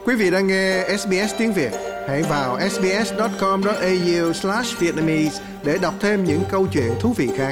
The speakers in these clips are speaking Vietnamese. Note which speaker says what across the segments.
Speaker 1: Quý vị đang nghe SBS tiếng Việt. Hãy vào sbs.com.au/vietnamese để đọc thêm những câu chuyện thú vị khác.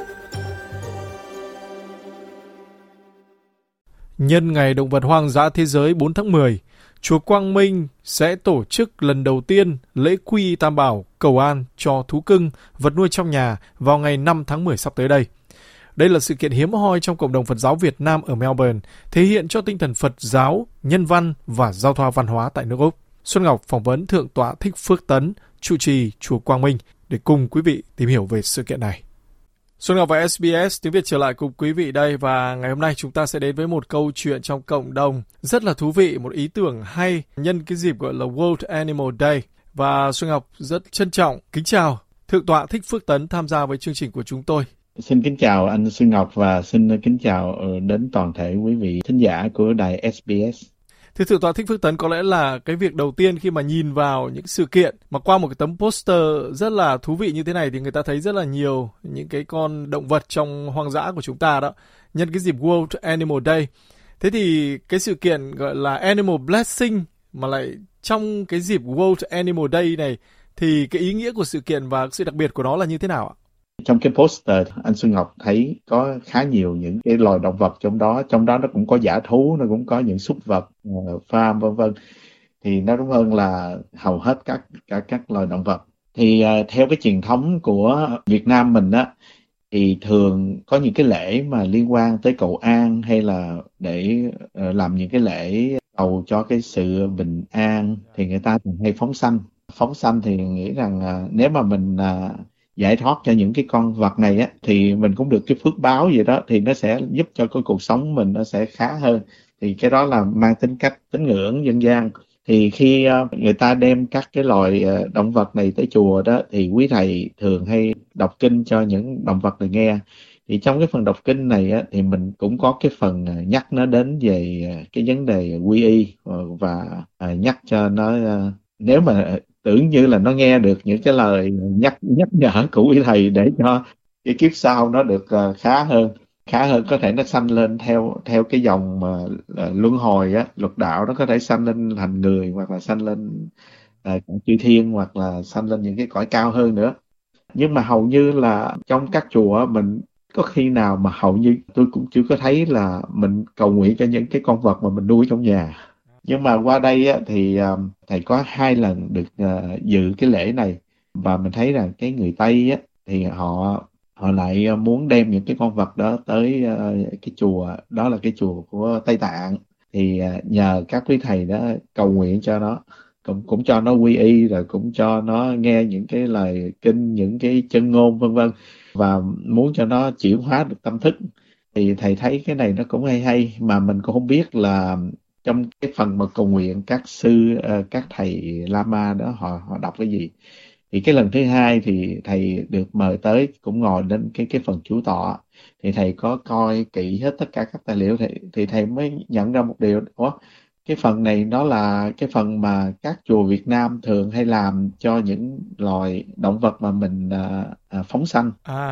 Speaker 2: Nhân ngày Động vật hoang dã thế giới 4 tháng 10, chùa Quang Minh sẽ tổ chức lần đầu tiên lễ quy y Tam Bảo cầu an cho thú cưng, vật nuôi trong nhà vào ngày 5 tháng 10 sắp tới đây. Đây là sự kiện hiếm hoi trong cộng đồng Phật giáo Việt Nam ở Melbourne, thể hiện cho tinh thần Phật giáo, nhân văn và giao thoa văn hóa tại nước Úc. Xuân Ngọc phỏng vấn Thượng tọa Thích Phước Tấn, trụ trì chùa Quang Minh để cùng quý vị tìm hiểu về sự kiện này. Xuân Ngọc và SBS tiếng Việt trở lại cùng quý vị đây, và ngày hôm nay chúng ta sẽ đến với một câu chuyện trong cộng đồng rất là thú vị, một ý tưởng hay nhân cái dịp gọi là World Animal Day. Và Xuân Ngọc rất trân trọng kính chào Thượng tọa Thích Phước Tấn tham gia với chương trình của chúng tôi.
Speaker 3: Xin kính chào anh Xuân Ngọc và xin kính chào đến toàn thể quý vị thính giả của đài SBS.
Speaker 2: Thưa Thượng tọa Thích Phước Tấn, có lẽ là cái việc đầu tiên khi mà nhìn vào những sự kiện mà qua một cái tấm poster rất là thú vị như thế này thì người ta thấy rất là nhiều những cái con động vật trong hoang dã của chúng ta đó, nhân cái dịp World Animal Day. Thế thì cái sự kiện gọi là Animal Blessing mà lại trong cái dịp World Animal Day này thì cái ý nghĩa của sự kiện và sự đặc biệt của nó là như thế nào ạ?
Speaker 3: Trong cái poster anh Xuân Ngọc thấy có khá nhiều những cái loài động vật trong đó nó cũng có dã thú, nó cũng có những súc vật, farm vân vân. Thì nó đúng hơn là hầu hết các loài động vật. Thì theo cái truyền thống của Việt Nam mình á, thì thường có những cái lễ mà liên quan tới cầu an hay là để làm những cái lễ cầu cho cái sự bình an thì người ta thường hay phóng sanh. Phóng sanh thì nghĩ rằng nếu mà mình giải thoát cho những cái con vật này á thì mình cũng được cái phước báo gì đó, thì nó sẽ giúp cho cái cuộc sống mình nó sẽ khá hơn. Thì cái đó là mang tính cách tín ngưỡng dân gian. Thì khi người ta đem các cái loài động vật này tới chùa đó thì quý thầy thường hay đọc kinh cho những động vật này nghe. Thì trong cái phần đọc kinh này á, thì mình cũng có cái phần nhắc nó đến về cái vấn đề quy y và nhắc cho nó nếu mà tưởng như là nó nghe được những cái lời nhắc nhở của quý thầy để cho cái kiếp sau nó được khá hơn có thể nó sanh lên theo cái dòng mà luân hồi á, lục đạo, nó có thể sanh lên thành người hoặc là sanh lên cõi chư thiên hoặc là sanh lên những cái cõi cao hơn nữa. Nhưng mà hầu như là trong các chùa mình có khi nào mà hầu như tôi cũng chưa có thấy là mình cầu nguyện cho những cái con vật mà mình nuôi trong nhà. Nhưng mà qua đây á, thì thầy có 2 lần được dự cái lễ này, và mình thấy rằng cái người Tây á, thì họ lại muốn đem những cái con vật đó tới cái chùa, đó là cái chùa của Tây Tạng, thì nhờ các quý thầy đó cầu nguyện cho nó, cũng cho nó quy y, rồi cũng cho nó nghe những cái lời kinh, những cái chân ngôn vân vân, và muốn cho nó chuyển hóa được tâm thức. Thì thầy thấy cái này nó cũng hay mà mình cũng không biết là trong cái phần mà cầu nguyện các sư các thầy Lama đó họ đọc cái gì. Thì cái lần thứ 2 thì thầy được mời tới, cũng ngồi đến cái phần chủ tọa, thì thầy có coi kỹ hết tất cả các tài liệu, thì thầy mới nhận ra một điều. Cái phần này nó là cái phần mà các chùa Việt Nam thường hay làm cho những loài động vật mà mình phóng sanh,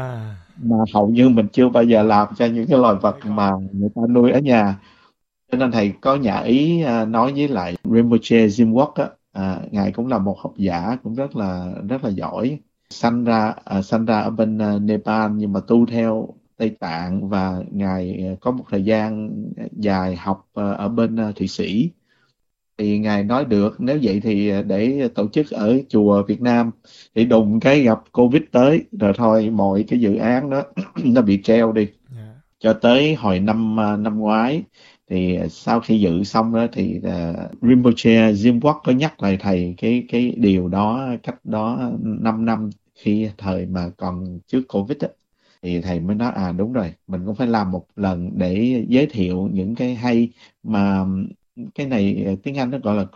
Speaker 3: mà hầu như mình chưa bao giờ làm cho những cái loài vật mà người ta nuôi ở nhà. Cho nên thầy có nhà ý nói với lại Rinpoche Zimwok á, ngài cũng là một học giả cũng rất là giỏi, sanh ra ở bên Nepal nhưng mà tu theo Tây Tạng, và ngài có một thời gian dài học ở bên Thụy Sĩ. Thì ngài nói được nếu vậy thì để tổ chức ở chùa Việt Nam, thì đùng cái gặp Covid tới rồi thôi, mọi cái dự án đó nó bị treo đi. Cho tới hồi năm ngoái, thì sau khi dự xong đó thì Rinpoche Zimwok có nhắc lại thầy cái điều đó cách đó 5 năm, khi thời mà còn trước Covid á, thì thầy mới nói đúng rồi, mình cũng phải làm một lần để giới thiệu những cái hay, mà cái này tiếng Anh nó gọi là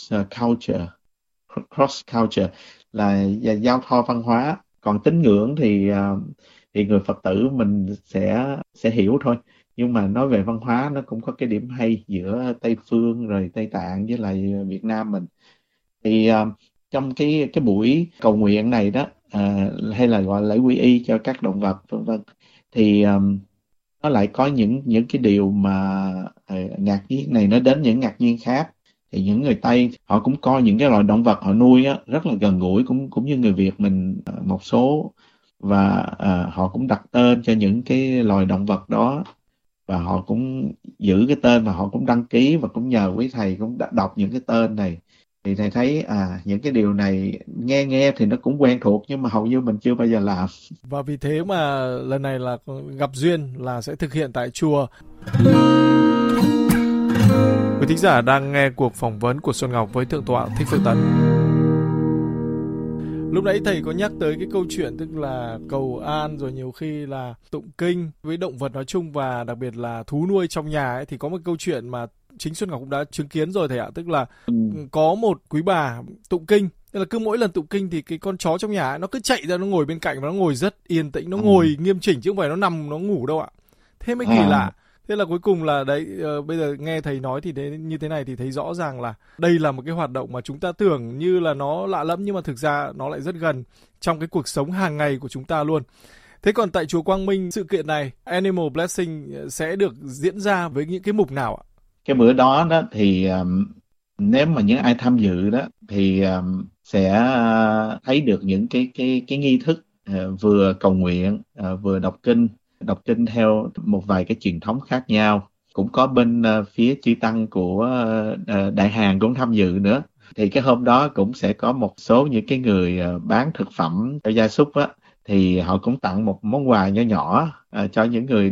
Speaker 3: cross culture là giao thoa văn hóa. Còn tín ngưỡng thì người Phật tử mình sẽ hiểu thôi, nhưng mà nói về văn hóa nó cũng có cái điểm hay giữa Tây Phương rồi Tây Tạng với lại Việt Nam mình. Thì trong cái buổi cầu nguyện này đó, hay là gọi lễ quy y cho các động vật vân vân, thì nó lại có những cái điều mà ngạc nhiên này nó đến những ngạc nhiên khác. Thì những người Tây họ cũng coi những cái loài động vật họ nuôi á, rất là gần gũi, cũng như người Việt mình một số, và họ cũng đặt tên cho những cái loài động vật đó, và họ cũng giữ cái tên và họ cũng đăng ký, và cũng nhờ quý thầy cũng đọc những cái tên này. Thì thầy thấy những cái điều này nghe thì nó cũng quen thuộc, nhưng mà hầu như mình chưa bao giờ làm.
Speaker 2: Và vì thế mà lần này là gặp duyên là sẽ thực hiện tại chùa. Quý thính giả đang nghe cuộc phỏng vấn của Xuân Ngọc với Thượng tọa Thích Phước Tấn. Lúc nãy thầy có nhắc tới cái câu chuyện tức là cầu an, rồi nhiều khi là tụng kinh với động vật nói chung và đặc biệt là thú nuôi trong nhà ấy, thì có một câu chuyện mà chính Xuân Ngọc cũng đã chứng kiến rồi thầy ạ. Tức là có một quý bà tụng kinh, tức là cứ mỗi lần tụng kinh thì cái con chó trong nhà ấy, nó cứ chạy ra, nó ngồi bên cạnh và nó ngồi rất yên tĩnh, nó ngồi nghiêm chỉnh chứ không phải nó nằm nó ngủ đâu ạ. Thế mới kỳ lạ. Thế là cuối cùng là đấy, bây giờ nghe thầy nói thì như thế này thì thấy rõ ràng là đây là một cái hoạt động mà chúng ta tưởng như là nó lạ lẫm, nhưng mà thực ra nó lại rất gần trong cái cuộc sống hàng ngày của chúng ta luôn. Thế còn tại chùa Quang Minh, sự kiện này Animal Blessing sẽ được diễn ra với những cái mục nào ạ?
Speaker 3: Cái bữa đó thì nếu mà những ai tham dự đó thì sẽ thấy được những cái nghi thức vừa cầu nguyện, vừa đọc kinh theo một vài cái truyền thống khác nhau. Cũng có bên phía chư tăng của Đại Hàn cũng tham dự nữa. Thì cái hôm đó cũng sẽ có một số những cái người bán thực phẩm cho gia súc á, thì họ cũng tặng một món quà nhỏ nhỏ cho những người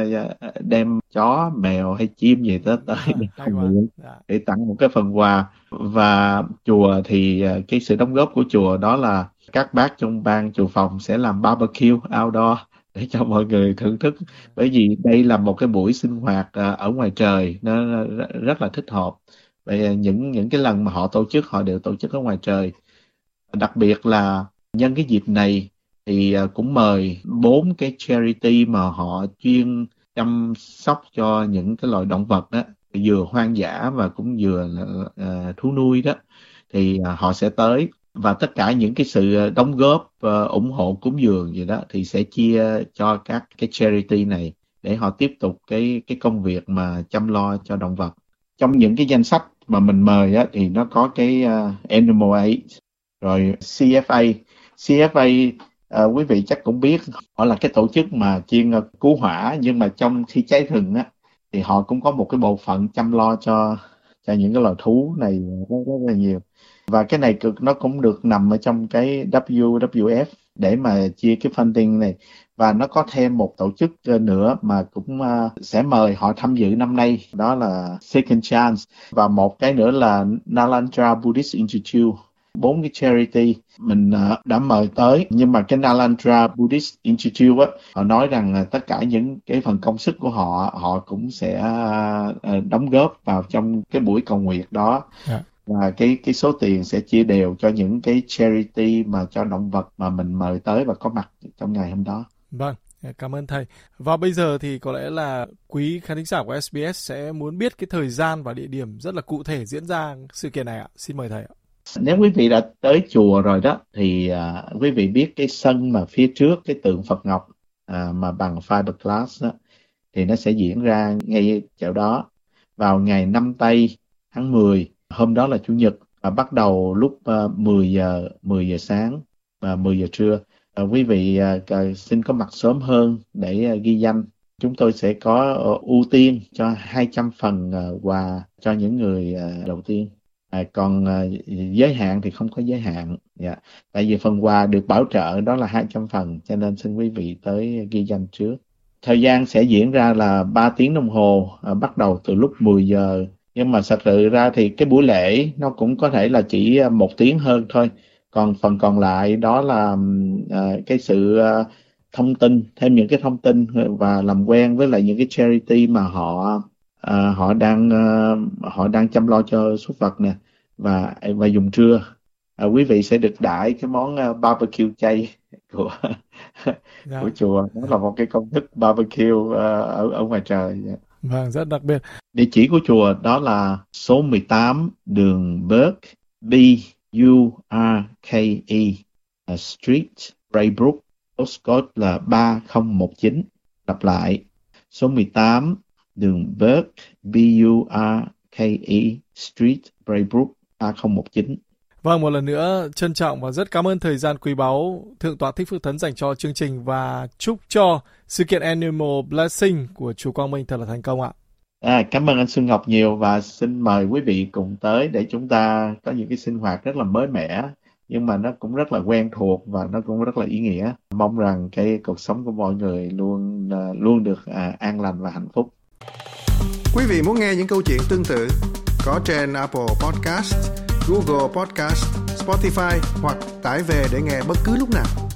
Speaker 3: đem chó, mèo hay chim gì tới để cầu nguyện, để tặng một cái phần quà. Và chùa thì cái sự đóng góp của chùa đó là các bác trong ban chùa phòng sẽ làm barbecue outdoor để cho mọi người thưởng thức, bởi vì đây là một cái buổi sinh hoạt ở ngoài trời, nó rất là thích hợp. Vậy những cái lần mà họ tổ chức, họ đều tổ chức ở ngoài trời. Đặc biệt là nhân cái dịp này thì cũng mời 4 cái charity mà họ chuyên chăm sóc cho những cái loài động vật đó, vừa hoang dã và cũng vừa thú nuôi đó, thì họ sẽ tới, và tất cả những cái sự đóng góp ủng hộ cúng dường gì đó thì sẽ chia cho các cái charity này để họ tiếp tục cái công việc mà chăm lo cho động vật. Trong những cái danh sách mà mình mời á, thì nó có cái Animal Aid, rồi CFA. Quý vị chắc cũng biết, họ là cái tổ chức mà chuyên cứu hỏa, nhưng mà trong khi cháy rừng á thì họ cũng có một cái bộ phận chăm lo cho những cái loài thú này rất là nhiều. Và cái này nó cũng được nằm ở trong cái WWF để mà chia cái funding này. Và nó có thêm một tổ chức nữa mà cũng sẽ mời họ tham dự năm nay, đó là Second Chance. Và một cái nữa là Nalanda Buddhist Institute. 4 cái charity mình đã mời tới, nhưng mà cái Nalanda Buddhist Institute á, họ nói rằng tất cả những cái phần công sức của họ cũng sẽ đóng góp vào trong cái buổi cầu nguyện đó. Và cái số tiền sẽ chia đều cho những cái charity mà cho động vật mà mình mời tới và có mặt trong ngày hôm đó.
Speaker 2: Vâng, cảm ơn thầy. Và bây giờ thì có lẽ là quý khán thính giả của SBS sẽ muốn biết cái thời gian và địa điểm rất là cụ thể diễn ra sự kiện này ạ. Xin mời thầy ạ.
Speaker 3: Nếu quý vị đã tới chùa rồi đó thì quý vị biết cái sân mà phía trước cái tượng Phật Ngọc mà bằng fiberglass đó, thì nó sẽ diễn ra ngay chỗ đó vào ngày 5 Tây tháng 10. Hôm đó là Chủ nhật, bắt đầu lúc 10 giờ sáng và 10 giờ trưa. Quý vị xin có mặt sớm hơn để ghi danh. Chúng tôi sẽ có ưu tiên cho 200 phần quà cho những người đầu tiên. Còn giới hạn thì không có giới hạn. Tại vì phần quà được bảo trợ đó là 200 phần, cho nên xin quý vị tới ghi danh trước. Thời gian sẽ diễn ra là 3 tiếng đồng hồ, bắt đầu từ lúc 10 giờ. Nhưng mà thật sự ra thì cái buổi lễ nó cũng có thể là chỉ 1 tiếng hơn thôi. Còn phần còn lại đó là cái sự thông tin, thêm những cái thông tin và làm quen với lại những cái charity mà họ đang chăm lo cho súc vật nè, và dùng trưa. Quý vị sẽ được đãi cái món barbecue chay của chùa. Đó là một cái công thức barbecue ở ngoài trời.
Speaker 2: Vâng, rất đặc biệt.
Speaker 3: Địa chỉ của chùa đó là số 18 đường Burke, B-U-R-K-E Street, Braybrook, postcode là 3019. Lặp lại, số 18 đường Burke, B-U-R-K-E KE Street, Braybrook, A019.
Speaker 2: Vâng, một lần nữa trân trọng và rất cảm ơn thời gian quý báu Thượng tọa Thích Phước Thấn dành cho chương trình và chúc cho sự kiện Animal Blessing của chùa Quang Minh thật là thành công ạ.
Speaker 3: Cảm ơn anh Xuân Ngọc nhiều và xin mời quý vị cùng tới để chúng ta có những cái sinh hoạt rất là mới mẻ, nhưng mà nó cũng rất là quen thuộc và nó cũng rất là ý nghĩa. Mong rằng cái cuộc sống của mọi người luôn được an lành và hạnh phúc.
Speaker 1: Quý vị muốn nghe những câu chuyện tương tự có trên Apple Podcast, Google Podcast, Spotify hoặc tải về để nghe bất cứ lúc nào.